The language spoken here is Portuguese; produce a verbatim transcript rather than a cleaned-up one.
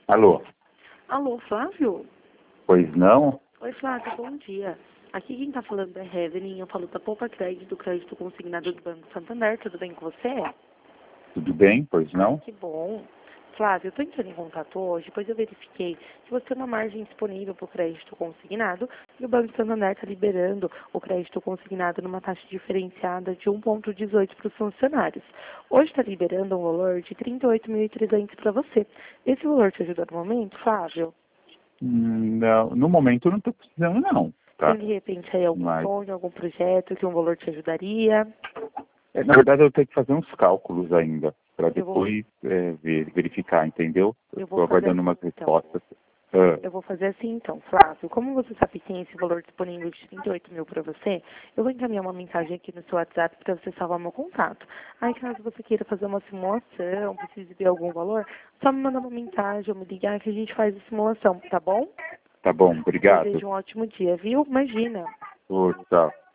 Alô? Alô, Flávio? Pois não? Oi, Flávio, bom dia. Aqui quem tá falando é Revelin, eu falo da Poupa Crédito, crédito consignado do Banco Santander, tudo bem com você? Tudo bem? Pois não? Que bom. Flávio, eu tô entrando em contato hoje, pois eu verifiquei que você tem uma margem disponível para o crédito consignado e o Banco Santander está liberando o crédito consignado numa taxa diferenciada de um vírgula dezoito para os funcionários. Hoje está liberando um valor de trinta e oito mil e trezentos para você. Esse valor te ajuda no momento, Flávio? Hum, não, no momento eu não estou precisando não, tá? Tem de repente aí algum Mas, sonho, algum projeto que um valor te ajudaria? é, na verdade eu tenho que fazer uns cálculos ainda, para Eu vou, depois é, ver, verificar, entendeu? eu Estou vou fazer aguardando assim, umas então. respostas. Ah, Eu vou fazer assim então, Flávio. Como você sabe que tem esse valor disponível de trinta e oito mil para você, eu vou encaminhar uma mensagem aqui no seu WhatsApp para você salvar meu contato. Aí caso você queira fazer uma simulação, precise ver algum valor, só me manda uma mensagem ou me ligar que a gente faz a simulação, tá bom? tá bom, obrigado. Desejo um ótimo dia, viu? Imagina. Ô, tchau.